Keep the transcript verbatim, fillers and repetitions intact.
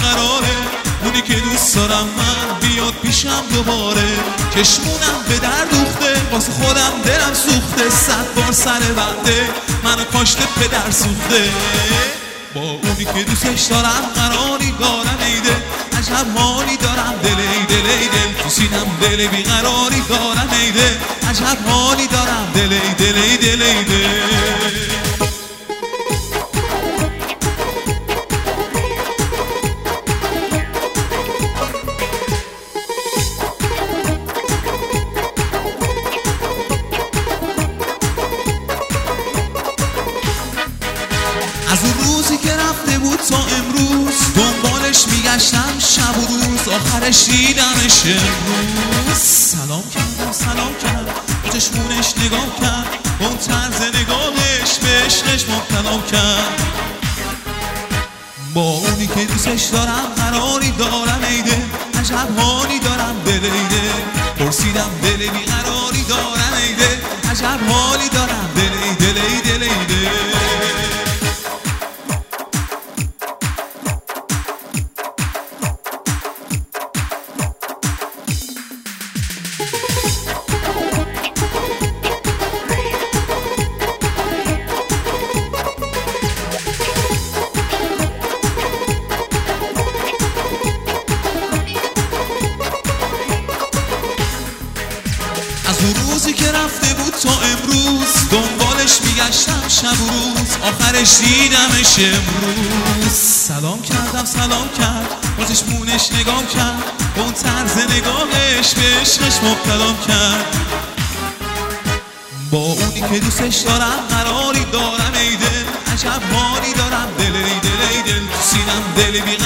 قراره اونی که دوست دارم من بیاد پیشم دوباره. چشمونم به در دوخته واسه خودم دلم سوخته، صد بار سر بنده منو کاشته پدر سوخته. با اونی که دوستش دارم قراری دارم ایده، عجب حالی دارم دل ای دل ای دل، تو سینم دل بیقراری دارم ایده، عجب حالی دارم دل ای دل ای دل ای دل. از اون روزی که رفته بود تا امروز دنبالش میگشتم شب و روز، آخرش دیدمش امروز. سلام کردم سلام کرد، چشمونش نگاه کرد، اون طرز نگاهش به عشقش مبتلا کرد. با اونی که دوستش دارم قراری دارم ایده، عجب حالی دارم دل ایده، پرسیدم دل بیقراری دارم ایده، عجب حالی دارم دل ای دل ای دل ایده. از اون روزی که رفته بود تا امروز دنبالش میگشتم شب و روز، آخرش دیدمش امروز. سلام کردم سلام کرد، با چشمونش نگاه کرد، اون طرز نگاهش به عشقش مبتلا کرد. با اونی که دوستش دارم قراری دارم ای دل، عجب حالی دارم دل ای دل ای دل، تو سینم دل بی